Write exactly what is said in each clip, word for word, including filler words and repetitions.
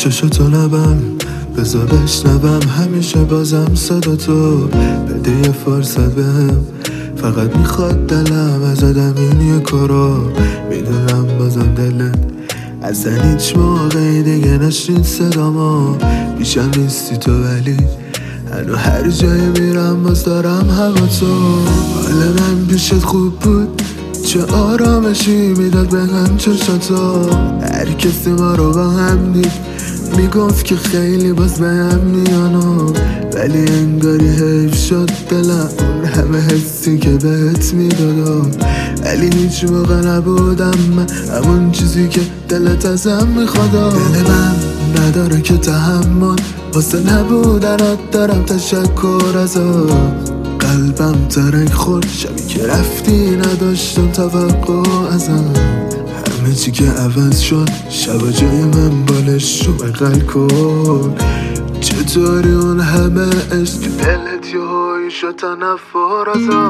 چشاتو نبم بذار بشنوم همیشه بازم صدا تو بده یه فرصت بهم فقط میخواد دلم از آدم این یه کارو میدونم بازم دلت اصلا هیچ موقعی دیگه نشنید صدامو بیشم نیستی تو ولی هنو هر جایی میرم باز دارم هوا تو حالا من پیشت خوب بود چه آرامشی میداد به هم چشاتو هر کسی ما رو با هم دید میگفت که خیلی باز به هم میانو ولی انگاری حیف شد دلم اون همه حسی که بهت میدادم ولی هیچ موقع نبودم من همون چیزی که دلت ازم میخوادم دل من نداره که تحمل واسه نبودنات دارم تشکر ازم قلبم ترک خورد شبی که رفتی نداشتم توقع ازم همه چی که عوض شد شب جای من بالش رو بغل کن چطوری اون همه عشق دلت یه هایی شد تنفر ازم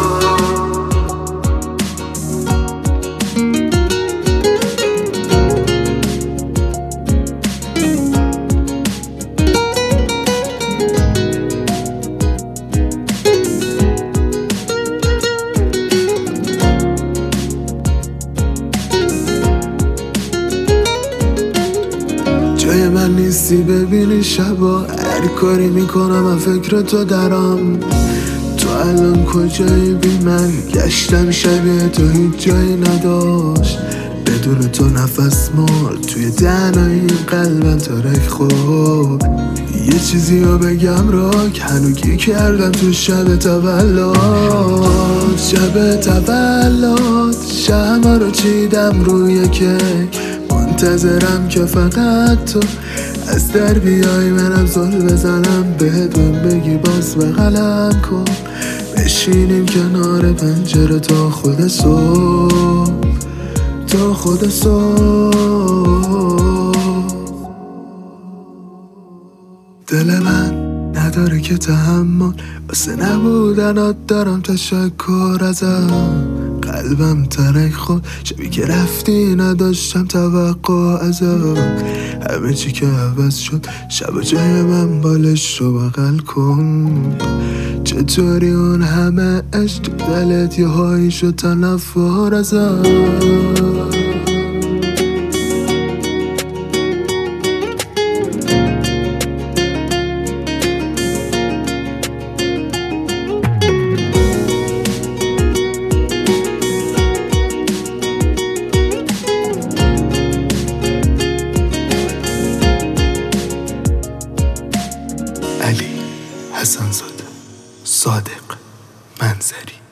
جای من نیستی ببینی شبا هر کاری میکنم من فکر تو درام تو الان کجایی بی من گشتم شبیه تو هیچ جایی نداشت بدون تو نفس مال توی دهنای قلبم ترک خورد یه چیزی رو بگم راک هنوگی کردم تو شب تولد شب تولد شمع رو چیدم روی کیک منتظرم که فقط تو از در بیای منم زل بزنم بهتون بگی باز بغلم کن بشینیم کنار پنجره تا خود صبح تا خود صبح دل من نداره که تحمل واسه نبودنات دارم تشکر ازم قلبم ترک خود شبی که رفتی نداشتم توقع ازم همه چی که عوض شد شب جای من بالش رو بغل کن چطوری اون همه عشق دلت یه هایی شد تنفر ازم علی حسن زاده صادق منظری